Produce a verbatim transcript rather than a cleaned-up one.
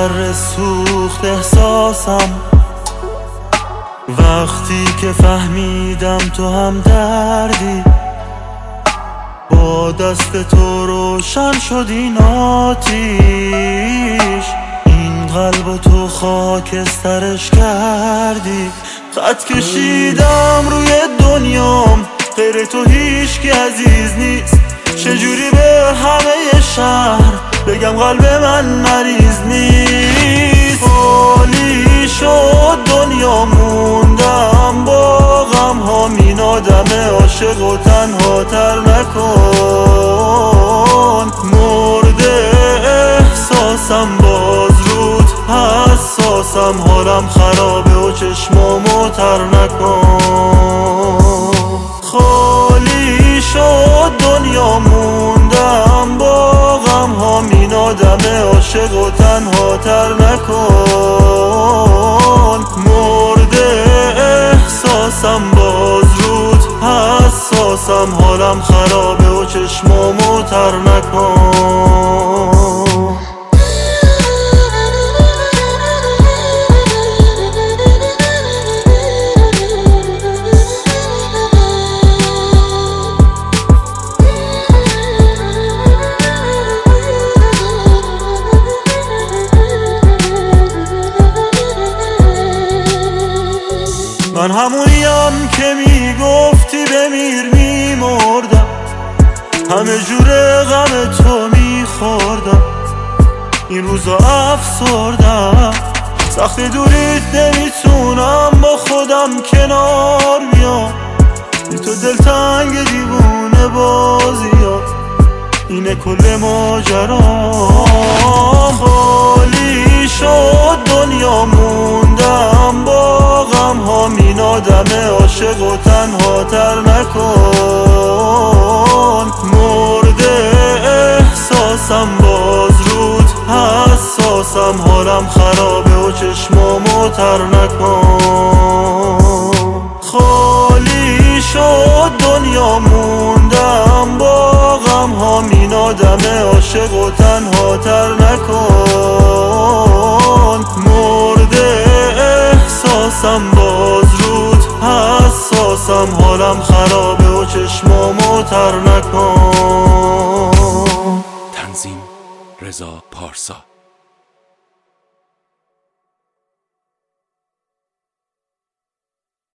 ذره سوخت احساسم وقتی که فهمیدم تو هم دردی. با دست تو روشن شد این آتیش، این قلب و تو خاکسترش کردی. خط کشیدم روی دنیام، غیر تو هیچ که عزیز نیست. چجوری به همه شهر بگم قلب من مریض نیست؟ خالی شد دنیا، موندم با غم ها. این آدم عاشق و تنها تر نکن. مرده احساسم، باز رود حساسم. حالم خرابه و چشمامو تر نکن. خالی شد دنیا، موندم با غم ها. این آدم عاشق و تنها تر نکن. مرده احساسم، باز رود حساسم. حالم خرابه و چشمامو تر نکن. من همونیم که میگفتی بمیر میمردم، همه جور غم تو میخوردم. این روزا افسردم، سخت دوریت نمیتونم با خودم کنار بیام. بی تو دلتنگ دیوونه بازیام، اینه کل ماجرام. خالی شد دنیا، موندم با غم ها. این آدم عاشق و تنها تر نکن. مرده احساسم، باز رود حساسم. حالم خرابه و چشمامو تر نکن. خالی شد دنیا، موندم با غم ها. این آدم عاشق و تنها تر نکن. مرده احساسم، باز رود حساسم. حالم خرابه و چشمامو تر نکن. تنظیم رضا پارسا.